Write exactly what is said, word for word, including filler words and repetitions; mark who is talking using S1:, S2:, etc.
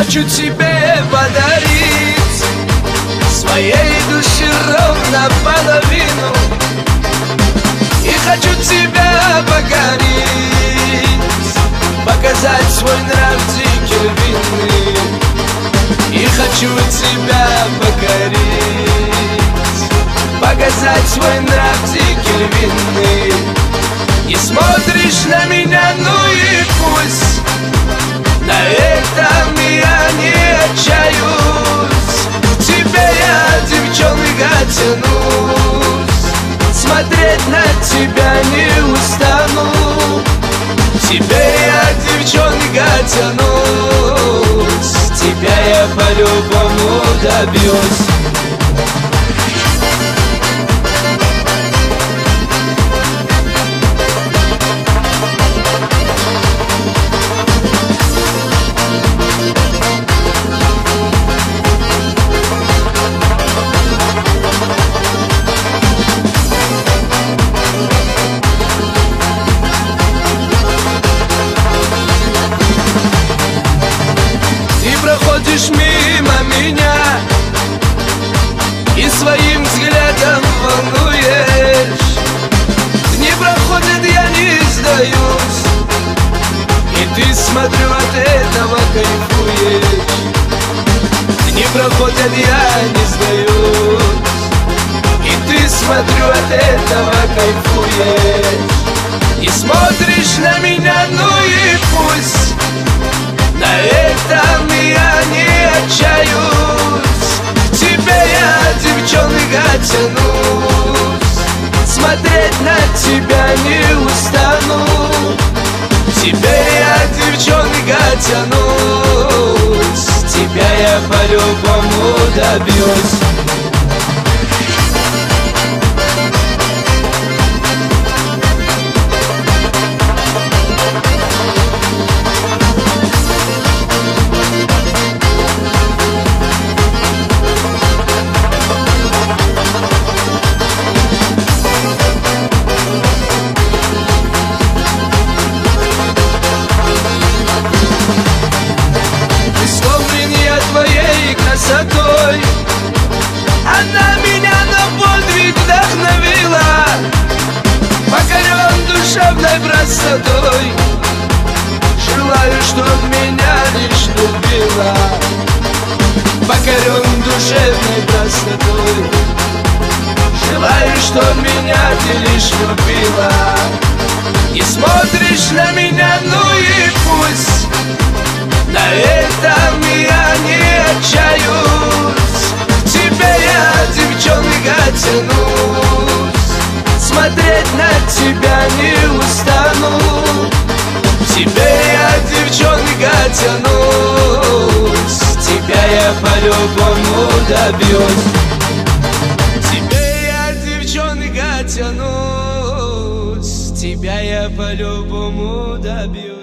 S1: хочу тебе подарить своей души ровно половину, и хочу тебя покорить, показать свой нрав дикий львиный. И хочу тебя покорить, показать свой нрав дикий львиный. Не смотришь на меня, ну и пусть, на этом я не отчаюсь. К тебе я, девчонка, тянусь, смотреть на тебя не устану. К тебе я, девчонка, тянусь, тебя я по-любому добьюсь. Проходишь мимо меня и своим взглядом волнуешь. Дни проходят, я не сдаюсь, и ты, смотрю, от этого кайфуешь. Дни проходят, я не сдаюсь, и ты, смотрю, от этого кайфуешь. И смотришь на меня, ну и пусть, на этом я не отчаюсь. К тебе я, девчонка, тянусь, смотреть на тебя не устану. К тебе я, девчонка, тянусь, тебя я по-любому добьюсь. Красотой она меня на подвиг вдохновила, покорен душевной простотой. Желаю, чтоб меня лишь любила, покорен душевной простотой. Желаю, чтоб меня ты лишь любила. И смотришь на меня, ну и пусть, на этом я не отчаюсь. К тебе я, девчонка, тянусь, смотреть на тебя не устану. К тебе я, девчонка, тянусь, тебя я по-любому добьюсь. К тебе я, девчонка, тянусь, тебя я по-любому добьюсь.